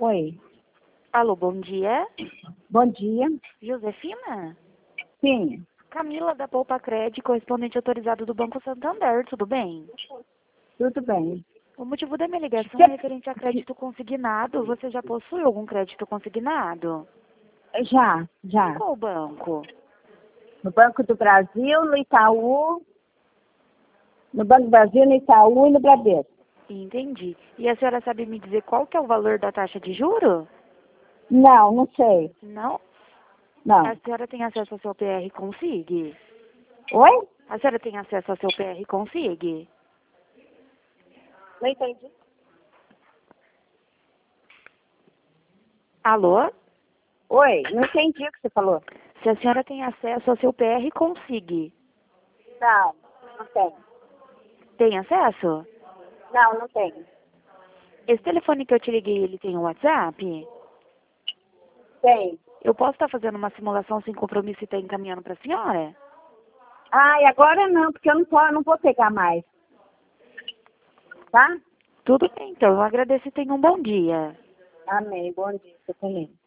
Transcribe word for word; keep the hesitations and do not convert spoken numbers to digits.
Oi. Alô, bom dia. Bom dia. Josefina? Sim. Camila da Poupa Cred, correspondente autorizado do Banco Santander, tudo bem? Tudo bem. O motivo da minha ligação Que- é referente a crédito consignado. Você já possui algum crédito consignado? Já, já. Em qual banco? No Banco do Brasil, no Itaú, no Banco do Brasil, no Itaú e no Bradesco. Entendi. E a senhora sabe me dizer qual que é o valor da taxa de juro? Não, não sei. Não? Não. A senhora tem acesso ao seu P R Consig? Oi? A senhora tem acesso ao seu P R Consig? Não entendi. Alô? Oi, não entendi o que você falou. Se a senhora tem acesso ao seu P R Consig? Não, não tenho. Tem acesso? Não, não tenho. Esse telefone que eu te liguei, ele tem um WhatsApp? Tem. Eu posso estar fazendo uma simulação sem compromisso e estar encaminhando para a senhora? Ah, e agora não, porque eu não, posso, não vou pegar mais. Tá? Tudo bem, então. Eu agradeço e tenha um bom dia. Amém. Bom dia. Você também.